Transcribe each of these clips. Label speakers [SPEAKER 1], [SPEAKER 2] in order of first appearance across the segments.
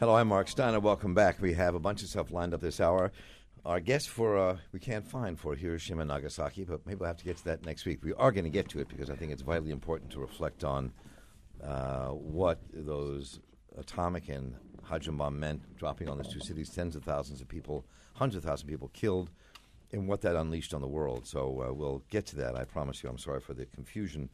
[SPEAKER 1] Hello, I'm Mark Steiner. Welcome back. We have a bunch of stuff lined up this hour. Our guest for we can't find for Hiroshima and Nagasaki, but maybe we'll have to get to that next week. We are going to get to it because I think it's vitally important to reflect on what those atomic and hydrogen bomb meant, dropping on those two cities, tens of thousands of people, hundreds of thousands of people killed, and what that unleashed on the world. So we'll get to that, I promise you. I'm sorry for the confusion.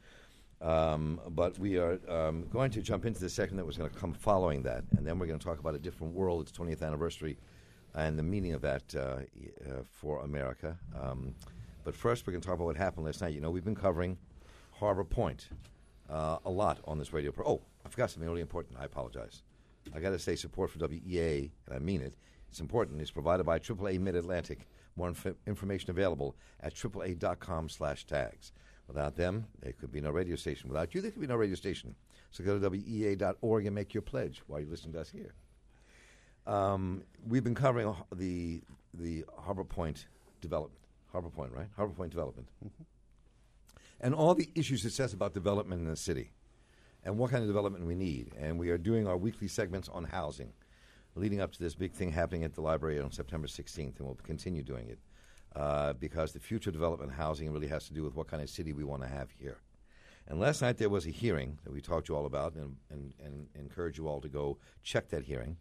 [SPEAKER 1] But we are going to jump into the segment that was going to come following that, and then we're going to talk about a different world, its 20th anniversary, and the meaning of that for America. But first, we're going to talk about what happened last night. You know, we've been covering Harbor Point a lot on this radio program. Oh, I forgot something really important. I apologize. I got to say support for WEA, and I mean it. It's important. It's provided by AAA Mid-Atlantic. More information available at AAA.com/tags. Without them, there could be no radio station. Without you, there could be no radio station. So go to WEA.org and make your pledge while you listen to us here. We've been covering the Harbor Point development. Harbor Point, right? Harbor Point development. Mm-hmm. And all the issues it says about development in the city and what kind of development we need. And we are doing our weekly segments on housing leading up to this big thing happening at the library on September 16th, and we'll continue doing it. Because the future development of housing really has to do with what kind of city we want to have here. And last night there was a hearing that we talked to you all about and encourage you all to go check that hearing.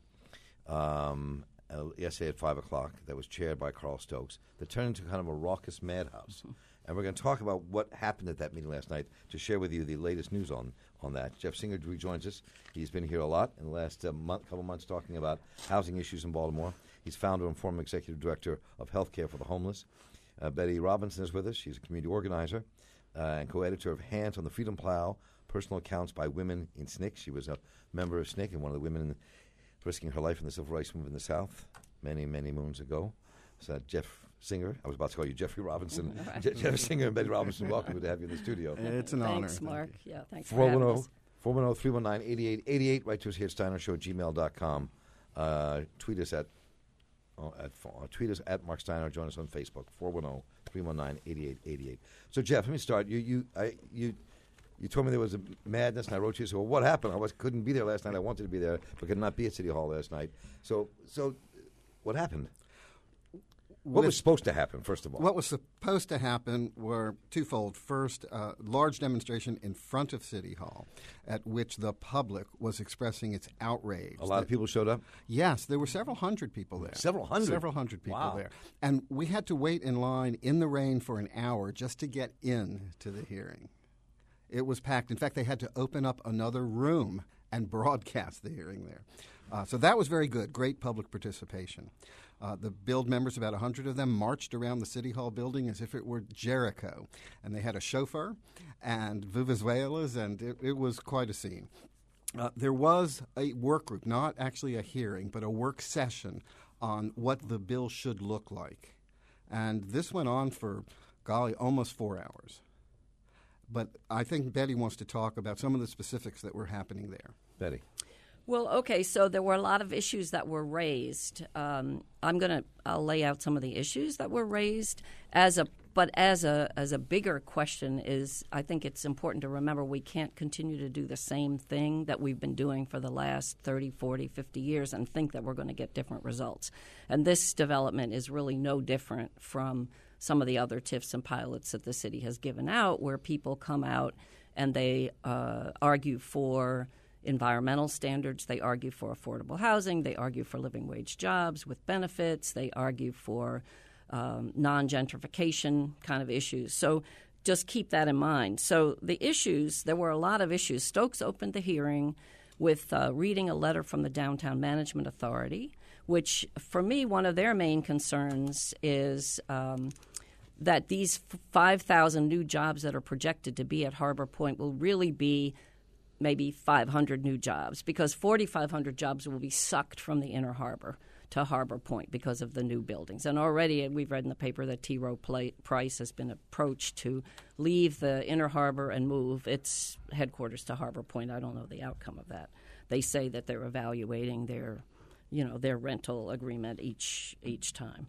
[SPEAKER 1] Yesterday at 5 o'clock that was chaired by Carl Stokes that turned into kind of a raucous madhouse. Mm-hmm. And we're going to talk about what happened at that meeting last night to share with you the latest news on that. Jeff Singer rejoins us. He's been here a lot in the last couple months talking about housing issues in Baltimore. He's founder and former executive director of Healthcare for the Homeless. Betty Robinson is with us. She's a community organizer and co-editor of Hands on the Freedom Plow, Personal Accounts by Women in SNCC. She was a member of SNCC and one of the women risking her life in the civil rights movement in the South many, many moons ago. So Jeff Singer, I was about to call you Jeffrey Robinson. Jeff Singer and Betty Robinson, welcome to have you in the studio.
[SPEAKER 2] It's an honor.
[SPEAKER 3] Thanks, Mark. Yeah, thanks for having us.
[SPEAKER 1] 410-319-8888. Write to us here at steinershow@gmail.com. Tweet us at Mark Steiner. Join us on Facebook, 410-319-8888. So, Jeff, let me start. You told me there was a madness, and I wrote to you, so what happened? I couldn't be there last night. I wanted to be there, but could not be at City Hall last night. So what happened? What was supposed to happen, first of all?
[SPEAKER 2] What was supposed to happen were twofold. First, a large demonstration in front of City Hall at which the public was expressing its outrage.
[SPEAKER 1] A lot of people showed up?
[SPEAKER 2] Yes, there were several hundred people there.
[SPEAKER 1] Several hundred?
[SPEAKER 2] Several hundred people
[SPEAKER 1] wow.
[SPEAKER 2] there. And we had to wait in line in the rain for an hour just to get in to the hearing. It was packed. In fact, they had to open up another room and broadcast the hearing there. So that was very good, great public participation. The Build members, about 100 of them, marched around the City Hall building as if it were Jericho. And they had a chauffeur and vuvuzelas, and it was quite a scene. There was a work group, not actually a hearing, but a work session on what the bill should look like. And this went on for, almost 4 hours. But I think Betty wants to talk about some of the specifics that were happening there.
[SPEAKER 1] Betty.
[SPEAKER 3] Well, okay, so there were a lot of issues that were raised. I'll lay out some of the issues that were raised as a bigger question is I think it's important to remember we can't continue to do the same thing that we've been doing for the last 30, 40, 50 years and think that we're going to get different results. And this development is really no different from some of the other TIFs and pilots that the city has given out where people come out and they argue for environmental standards, they argue for affordable housing, they argue for living wage jobs with benefits, they argue for non-gentrification kind of issues. So just keep that in mind. So the issues, there were a lot of issues. Stokes opened the hearing with reading a letter from the Downtown Management Authority, which for me, one of their main concerns is that these 5,000 new jobs that are projected to be at Harbor Point will really be maybe 500 new jobs because 4,500 jobs will be sucked from the inner harbor to Harbor Point because of the new buildings. And already we've read in the paper that T. Rowe Price has been approached to leave the inner harbor and move its headquarters to Harbor Point. I don't know the outcome of that. They say that they're evaluating their rental agreement each time.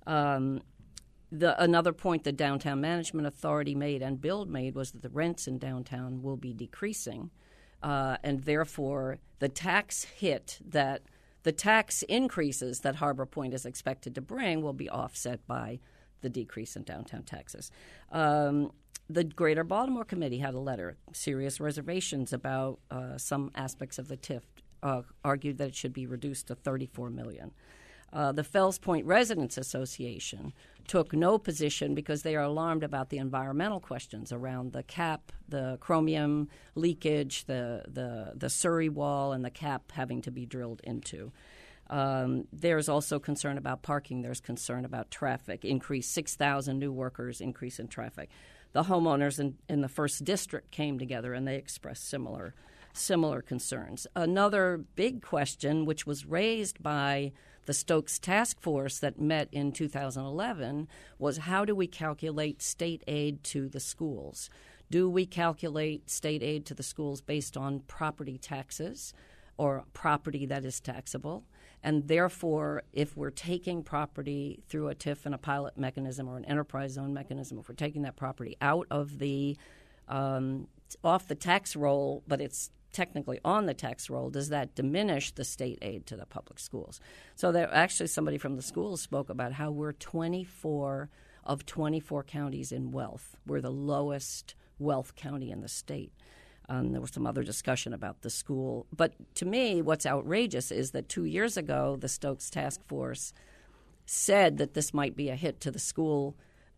[SPEAKER 3] Another point the Downtown Management Authority made and Build made was that the rents in downtown will be decreasing. And therefore, the tax hit that the tax increases that Harbor Point is expected to bring will be offset by the decrease in downtown taxes. The Greater Baltimore Committee had a letter, serious reservations about some aspects of the TIF, argued that it should be reduced to $34 million. The Fells Point Residents Association took no position because they are alarmed about the environmental questions around the cap, the chromium leakage, the Surrey wall, and the cap having to be drilled into. There's also concern about parking. There's concern about traffic, increase 6,000 new workers, increase in traffic. The homeowners in the first district came together and they expressed similar concerns. Another big question, which was raised by the Stokes Task Force that met in 2011, was how do we calculate state aid to the schools? Do we calculate state aid to the schools based on property taxes or property that is taxable? And therefore, if we're taking property through a TIF and a pilot mechanism or an enterprise zone mechanism, if we're taking that property out of the off the tax roll, but it's technically on the tax roll, does that diminish the state aid to the public schools? So there actually somebody from the schools spoke about how we're 24 of 24 counties in wealth. We're the lowest wealth county in the state. There was some other discussion about the school. But to me, what's outrageous is that 2 years ago, the Stokes Task Force said that this might be a hit to the school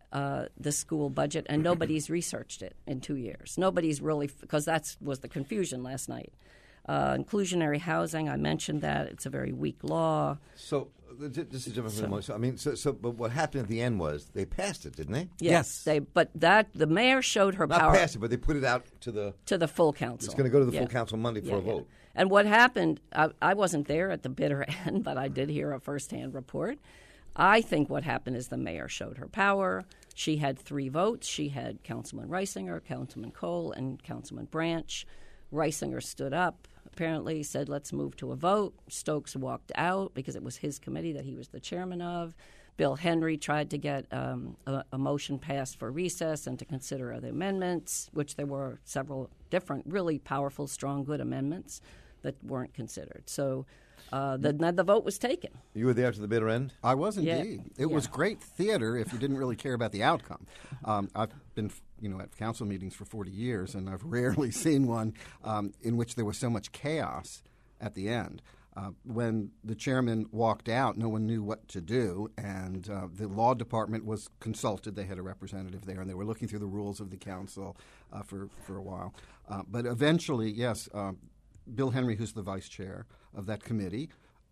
[SPEAKER 3] budget, and nobody's researched it in 2 years. Nobody's really, because that was the confusion last night. Inclusionary housing, I mentioned that. It's a very weak law.
[SPEAKER 1] So this is different from the most. But what happened at the end was they passed it, didn't they?
[SPEAKER 3] Yes. But the mayor showed her power.
[SPEAKER 1] Not passed it, but they put it out to the
[SPEAKER 3] full council.
[SPEAKER 1] It's going to go to the full council Monday for a vote.
[SPEAKER 3] And what happened, I wasn't there at the bitter end, but I did hear a firsthand report. I think what happened is the mayor showed her power. She had 3 votes. She had Councilman Reisinger, Councilman Cole, and Councilman Branch. Reisinger stood up, apparently said, let's move to a vote. Stokes walked out because it was his committee that he was the chairman of. Bill Henry tried to get a motion passed for recess and to consider other amendments, which there were several different, really powerful, strong, good amendments that weren't considered. So the vote was taken.
[SPEAKER 1] You were there to the bitter end?
[SPEAKER 2] I was indeed. It was great theater if you didn't really care about the outcome. I've been at council meetings for 40 years, and I've rarely seen one in which there was so much chaos at the end. When the chairman walked out, no one knew what to do, and the law department was consulted. They had a representative there, and they were looking through the rules of the council for a while. But eventually, yes, Bill Henry, who's the vice chair of that committee,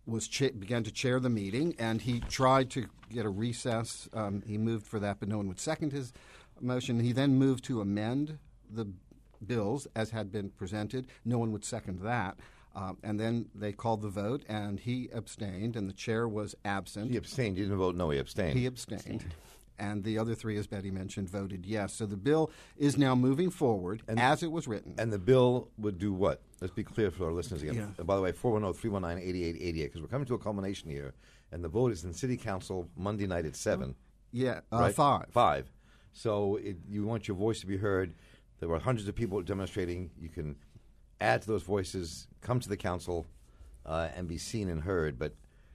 [SPEAKER 2] began to chair the meeting, and he tried to get a recess. He moved for that, but no one would second his motion. He then moved to amend the bills as had been presented. No one would second that. And then they called the vote, and he abstained, and the chair was absent.
[SPEAKER 1] He abstained. He didn't vote no. He abstained.
[SPEAKER 2] He abstained. And the other 3, as Betty mentioned, voted yes. So the bill is now moving forward as it was written.
[SPEAKER 1] And the bill would do what? Let's be clear for our listeners again.
[SPEAKER 2] Yeah.
[SPEAKER 1] By the way, 410-319-8888, because we're coming to a culmination here, and the vote is in City Council Monday night at 7.
[SPEAKER 2] Yeah,
[SPEAKER 1] right?
[SPEAKER 2] 5.
[SPEAKER 1] 5. So you want your voice to be heard. There were hundreds of people demonstrating. You can add to those voices, come to the council, and be seen and heard. But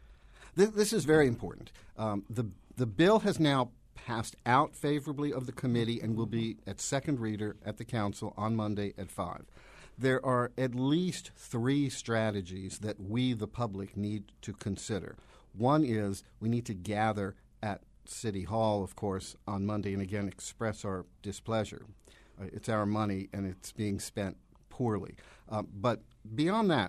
[SPEAKER 2] this is very important. The bill has now passed out favorably of the committee and will be at second reader at the council on Monday at 5. There are at least 3 strategies that we, the public, need to consider. One is we need to gather at City Hall, of course, on Monday and again express our displeasure. It's our money and it's being spent poorly. But beyond that,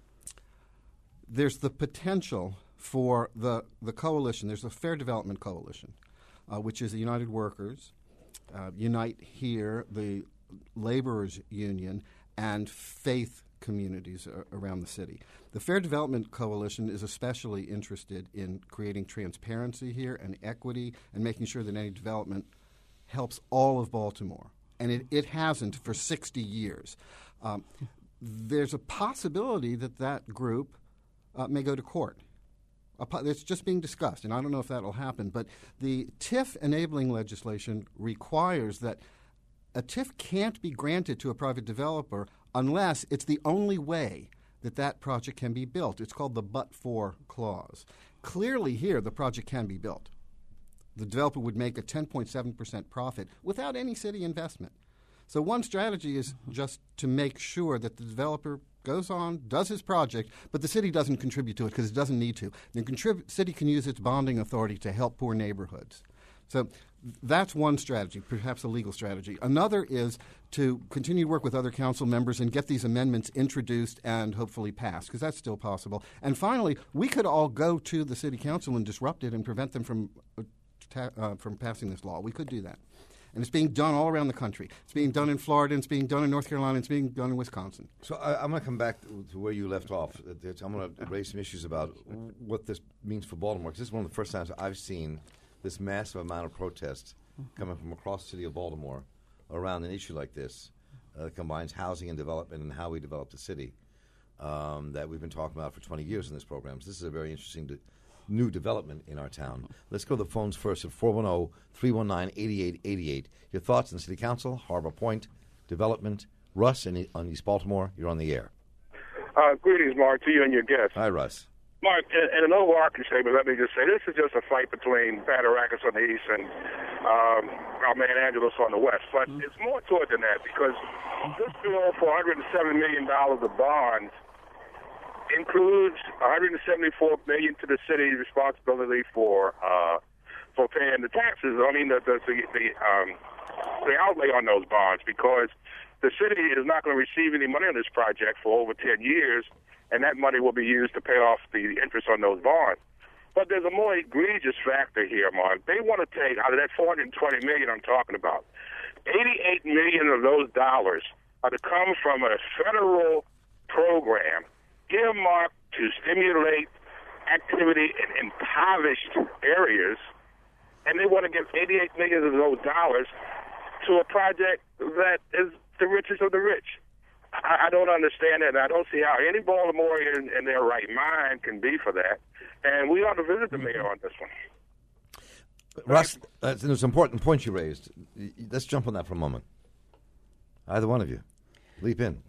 [SPEAKER 2] there's the potential for the coalition. There's a Fair Development Coalition, which is the United Workers, Unite Here, the Laborers Union, and faith communities around the city. The Fair Development Coalition is especially interested in creating transparency here and equity and making sure that any development helps all of Baltimore. And it hasn't for 60 years. There's a possibility that group may go to court. It's just being discussed, and I don't know if that will happen. But the TIF enabling legislation requires that a TIF can't be granted to a private developer unless it's the only way that project can be built. It's called the but-for clause. Clearly here, the project can be built. The developer would make a 10.7% profit without any city investment. So one strategy is just to make sure that the developer goes on, does his project, but the city doesn't contribute to it because it doesn't need to. The city can use its bonding authority to help poor neighborhoods. So that's one strategy, perhaps a legal strategy. Another is to continue to work with other council members and get these amendments introduced and hopefully passed, because that's still possible. And finally, we could all go to the city council and disrupt it and prevent them from passing this law. We could do that. And it's being done all around the country. It's being done in Florida, it's being done in North Carolina, it's being done in Wisconsin.
[SPEAKER 1] So I'm going to come back to where you left off. I'm going to raise some issues about what this means for Baltimore, because this is one of the first times I've seen this massive amount of protest coming from across the city of Baltimore around an issue like this that combines housing and development and how we develop the city that we've been talking about for 20 years in this program. So this is a very interesting new development in our town. Let's go to the phones first at 410-319-8888. Your thoughts on City Council, Harbor Point, development. Russ on East Baltimore, you're on the air.
[SPEAKER 4] Greetings, Mark, to you and your guests.
[SPEAKER 1] Hi, Russ.
[SPEAKER 4] Mark, in an overarching statement, let me just say this is just a fight between Pat Arrakis on the east and our man Angelos on the west. But it's more to it than that, because this bill for $107 million of bonds includes $174 million to the city's responsibility for paying the taxes. I mean, the outlay on those bonds, because the city is not going to receive any money on this project for over 10 years, and that money will be used to pay off the interest on those bonds. But there's a more egregious factor here, Mark. They want to take, out of that $420 million I'm talking about, $88 million of those dollars are to come from a federal program earmarked to stimulate activity in impoverished areas, and they want to give $88 million of those dollars to a project that is the richest of the rich. I don't understand that, and I don't see how any Baltimorean in their right mind can be for that. And we ought to visit the mayor on this one.
[SPEAKER 1] Russ, there's an important point you raised. Let's jump on that for a moment. Either one of you. Leap in.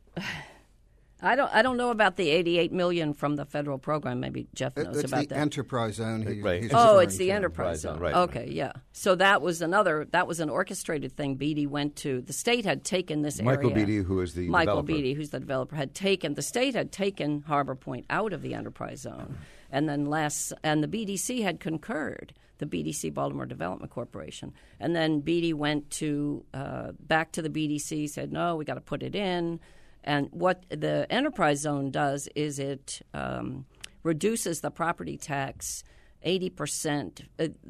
[SPEAKER 3] I don't know about the $88 million from the federal program. Maybe Jeff knows about that.
[SPEAKER 2] It's the enterprise zone.
[SPEAKER 1] Right.
[SPEAKER 3] It's the enterprise zone.
[SPEAKER 1] Right.
[SPEAKER 3] Okay, yeah. So that was an orchestrated thing. Beatty went to the state had taken this area.
[SPEAKER 1] Michael Beatty, who is the developer.
[SPEAKER 3] Beatty, who's the developer, the state had taken Harbor Point out of the enterprise zone, and then the BDC had concurred. The BDC, Baltimore Development Corporation, and then Beatty went back to the BDC, said no, we got to put it in. And what the enterprise zone does is it reduces the property tax 80%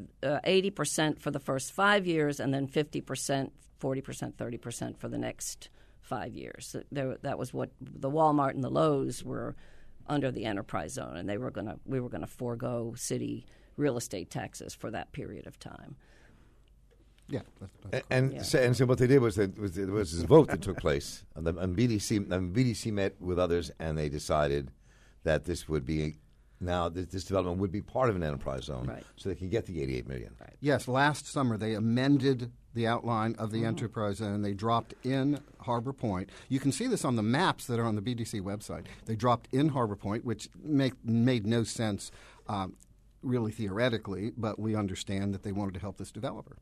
[SPEAKER 3] for the first 5 years, and then 50%, 40%, 30% for the next 5 years. That was what the Walmart and the Lowe's were under the enterprise zone, and we were going to forego city real estate taxes for that period of time.
[SPEAKER 2] Yeah,
[SPEAKER 1] so what they did was there was this vote that took place, and BDC met with others, and they decided that this would be this development would be part of an enterprise zone,
[SPEAKER 3] right,
[SPEAKER 1] so they can get the $88 million.
[SPEAKER 3] Right.
[SPEAKER 2] Yes, last summer they amended the outline of the enterprise zone. They dropped in Harbor Point. You can see this on the maps that are on the BDC website. They dropped in Harbor Point, which made no sense really theoretically, but we understand that they wanted to help this developer.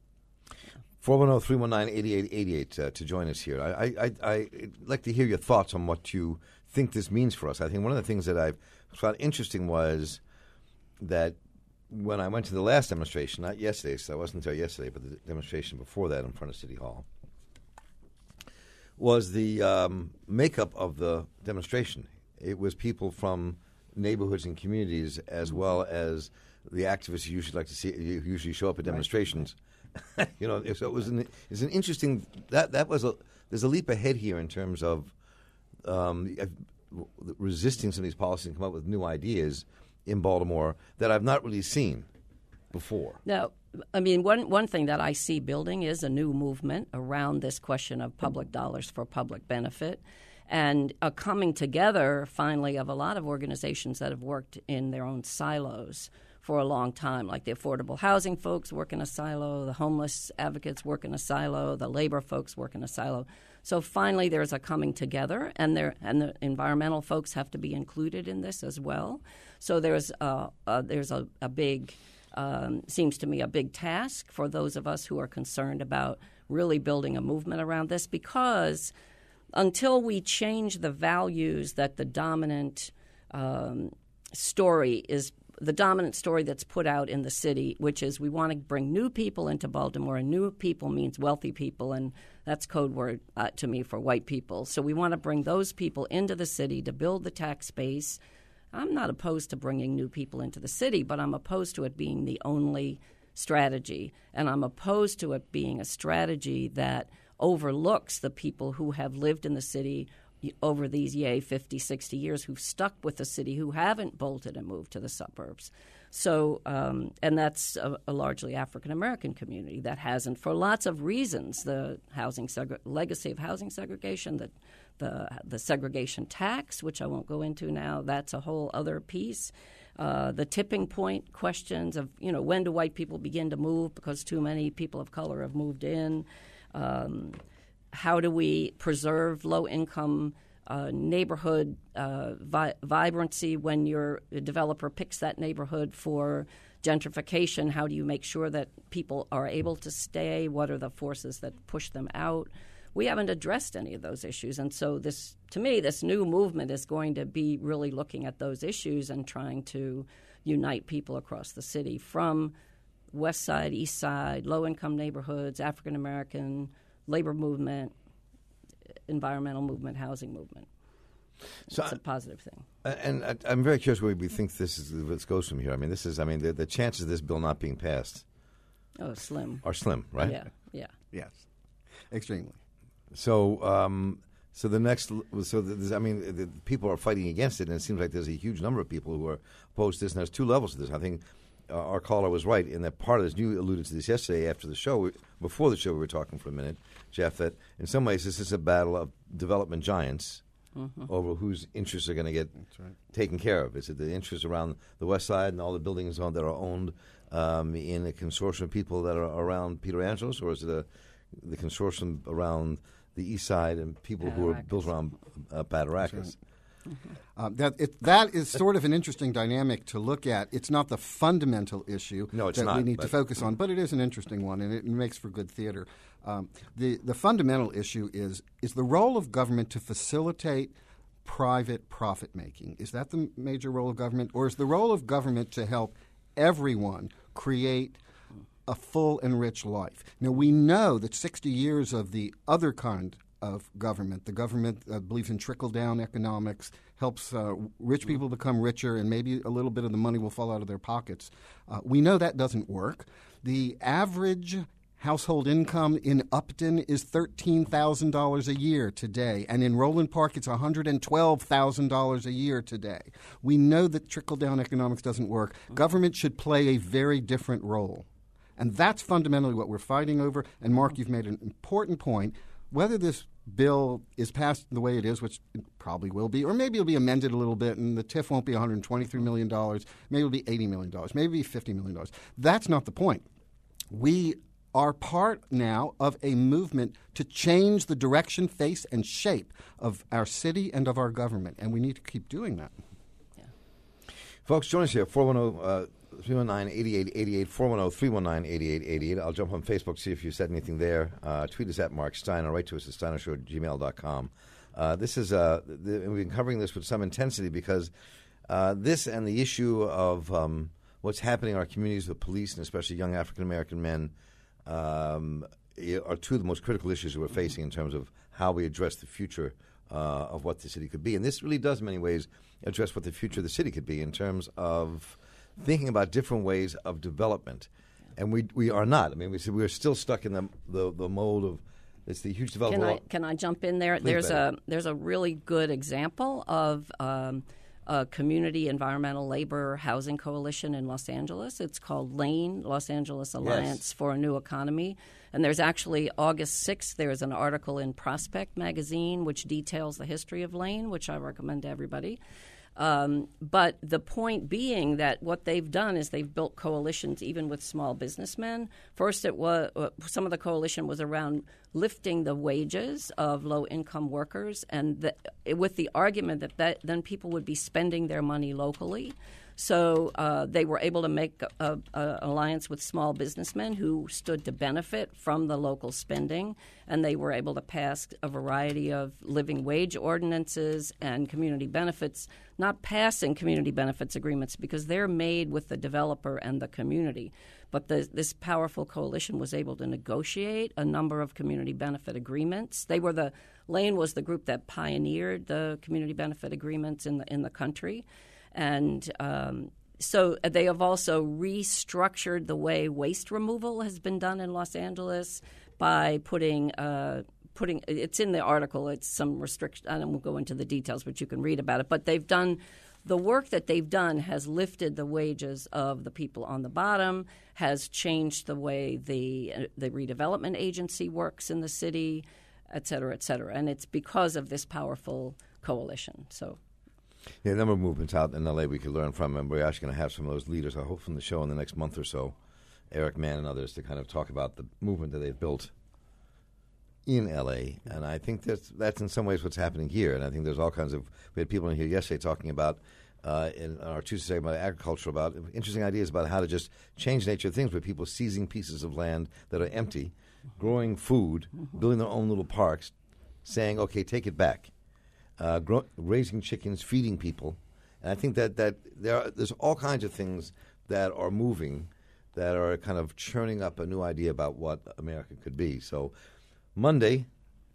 [SPEAKER 1] 410-319-8888 to join us here. I'd like to hear your thoughts on what you think this means for us. I think one of the things that I found interesting was that when I went to the last demonstration, not yesterday, so I wasn't there yesterday, but the demonstration before that in front of City Hall, was the makeup of the demonstration. It was people from neighborhoods and communities, as well as the activists you usually like to see, who usually show up at demonstrations. So it was it's an interesting there's a leap ahead here in terms of resisting some of these policies and come up with new ideas in Baltimore that I've not really seen before.
[SPEAKER 3] Now, I mean, one thing that I see building is a new movement around this question of public dollars for public benefit, and a coming together finally of a lot of organizations that have worked in their own silos for a long time. Like the affordable housing folks work in a silo, the homeless advocates work in a silo, the labor folks work in a silo. So finally, there's a coming together, and the environmental folks have to be included in this as well. So there's a big, seems to me, a big task for those of us who are concerned about really building a movement around this, because until we change the values that the dominant story that's put out in the city, which is we want to bring new people into Baltimore, and new people means wealthy people, and that's code word to me for white people. So we want to bring those people into the city to build the tax base. I'm not opposed to bringing new people into the city, but I'm opposed to it being the only strategy, and I'm opposed to it being a strategy that overlooks the people who have lived in the city over these 50, 60 years, who've stuck with the city, who haven't bolted and moved to the suburbs. So, and that's a largely African-American community that hasn't, for lots of reasons, the legacy of housing segregation, the segregation tax, which I won't go into now, that's a whole other piece. The tipping point questions of, when do white people begin to move because too many people of color have moved in? How do we preserve low-income neighborhood vibrancy when your developer picks that neighborhood for gentrification? How do you make sure that people are able to stay? What are the forces that push them out? We haven't addressed any of those issues. And so to me, this new movement is going to be really looking at those issues and trying to unite people across the city from West Side, East Side, low-income neighborhoods, African-American, labor movement, environmental movement, housing movement. So it's a positive thing.
[SPEAKER 1] And I'm very curious where we think this goes from here. I mean, the chances of this bill not being passed
[SPEAKER 3] are slim,
[SPEAKER 1] right?
[SPEAKER 3] Yeah.
[SPEAKER 2] Yes, extremely.
[SPEAKER 1] So, the people are fighting against it, and it seems like there's a huge number of people who are opposed to this, and there's two levels to this. I think our caller was right in that part of this. You alluded to this yesterday after the show. Before the show, we were talking for a minute, Jeff, that in some ways this is a battle of development giants over whose interests are going to get taken care of. Is it the interests around the West Side and all the buildings that are owned in a consortium of people that are around Peter Angelos, or is it the consortium around the East Side and people who are built around Pataracas?
[SPEAKER 2] That is sort of an interesting dynamic to look at. It's not the fundamental issue we need to focus on, but it is an interesting one, and it makes for good theater. The fundamental issue is the role of government to facilitate private profit-making. Is that the major role of government, or is the role of government to help everyone create a full and rich life? Now, we know that 60 years of the other kind of government, the government believes in trickle-down economics, helps rich people become richer, and maybe a little bit of the money will fall out of their pockets. We know that doesn't work. The average household income in Upton is $13,000 a year today, and in Roland Park it's $112,000 a year today. We know that trickle-down economics doesn't work. Government should play a very different role. And that's fundamentally what we're fighting over. And, Mark, you've made an important point. Whether this bill is passed the way it is, which it probably will be, or maybe it'll be amended a little bit and the TIF won't be $123 million, maybe it'll be $80 million, maybe $50 million. That's not the point. We are part now of a movement to change the direction, face, and shape of our city and of our government, and we need to keep doing that.
[SPEAKER 3] Yeah.
[SPEAKER 1] Folks, join us here, 410-319-8888, 410-319-8888. I'll jump on Facebook, see if you said anything there. Tweet us at Mark Steyn, or write to us at steinershow@gmail.com. This is we've been covering this with some intensity because this and the issue of what's happening in our communities with police, and especially young African-American men, are two of the most critical issues that we're facing in terms of how we address the future of what the city could be. And this really does, in many ways, address what the future of the city could be in terms of thinking about different ways of development. And we are not. I mean, we're still stuck in the mold of it's the huge development.
[SPEAKER 3] Can I jump in there? There's a really good example of a community environmental labor housing coalition in Los Angeles. It's called LANE, Los Angeles Alliance for a New Economy. And there's actually August 6th, there's an article in Prospect magazine which details the history of LANE, which I recommend to everybody. But the point being that what they've done is they've built coalitions even with small businessmen. First, it was some of the coalition was around lifting the wages of low-income workers, and with the argument that then people would be spending their money locally. So they were able to make an alliance with small businessmen who stood to benefit from the local spending, and they were able to pass a variety of living wage ordinances and community benefits, not passing community benefits agreements because they're made with the developer and the community. But this powerful coalition was able to negotiate a number of community benefit agreements. Lane was the group that pioneered the community benefit agreements in the country. And so they have also restructured the way waste removal has been done in Los Angeles by putting it's in the article. It's some restriction. I won't go into the details, but you can read about it. But the work that they've done has lifted the wages of the people on the bottom, has changed the way the redevelopment agency works in the city, et cetera, et cetera. And it's because of this powerful coalition. So.
[SPEAKER 1] Yeah, a number of movements out in L.A. we could learn from, and we're actually going to have some of those leaders, I hope, from the show in the next month or so, Eric Mann and others, to kind of talk about the movement that they've built in L.A. And I think that's in some ways what's happening here. And I think there's all kinds of – we had people in here yesterday talking about in our Tuesday segment about agriculture, about interesting ideas about how to just change the nature of things with people seizing pieces of land that are empty, growing food, building their own little parks, saying, okay, take it back. Raising chickens, feeding people. And I think that there's all kinds of things that are moving that are kind of churning up a new idea about what America could be. So Monday.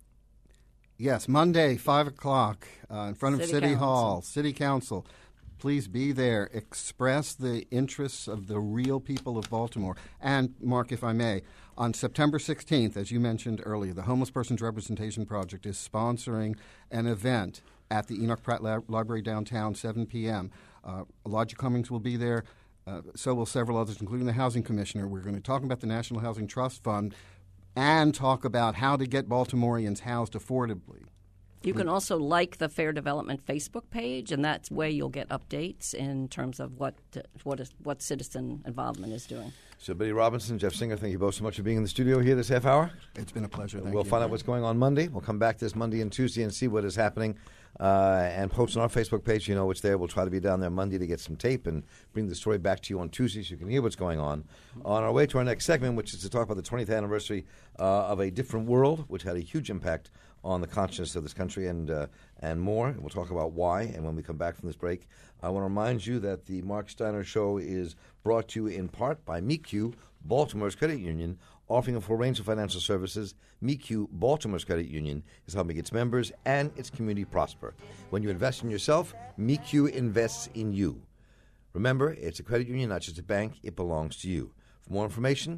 [SPEAKER 2] Yes, Monday, 5 o'clock in front of City Hall,
[SPEAKER 3] City
[SPEAKER 2] Council. Please be there. Express the interests of the real people of Baltimore. And, Mark, if I may, on September 16th, as you mentioned earlier, the Homeless Persons Representation Project is sponsoring an event at the Enoch Pratt Library downtown, 7 p.m. Elijah Cummings will be there. So will several others, including the Housing Commissioner. We're going to talk about the National Housing Trust Fund and talk about how to get Baltimoreans housed affordably.
[SPEAKER 3] You can also like the Fair Development Facebook page, and that's where you'll get updates in terms of what citizen involvement is doing.
[SPEAKER 1] So Betty Robinson, Jeff Singer, thank you both so much for being in the studio here this half hour.
[SPEAKER 2] It's been a pleasure. Thank
[SPEAKER 1] we'll
[SPEAKER 2] you.
[SPEAKER 1] Find out what's going on Monday. We'll come back this Monday and Tuesday and see what is happening and post on our Facebook page. You know it's there. We'll try to be down there Monday to get some tape and bring the story back to you on Tuesday so you can hear what's going on. On our way to our next segment, which is to talk about the 20th anniversary of A Different World, which had a huge impact on the consciousness of this country and more. We'll talk about why. And when we come back from this break, I want to remind you that the Mark Steiner Show is brought to you in part by MECU, Baltimore's credit union, offering a full range of financial services. MECU, Baltimore's credit union, is helping its members and its community prosper. When you invest in yourself, MECU invests in you. Remember, it's a credit union, not just a bank. It belongs to you. For more information,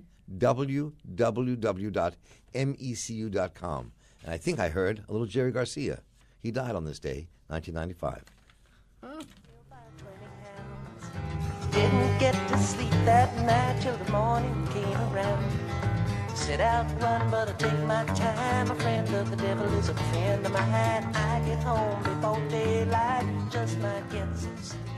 [SPEAKER 1] www.mecu.com. And I think I heard a little Jerry Garcia. He died on this day, 1995.
[SPEAKER 5] Didn't get to sleep that night till the morning came around. Set out to run, but I take my time. A friend of the devil is a friend of mine. I get home before daylight, just might get some sleep.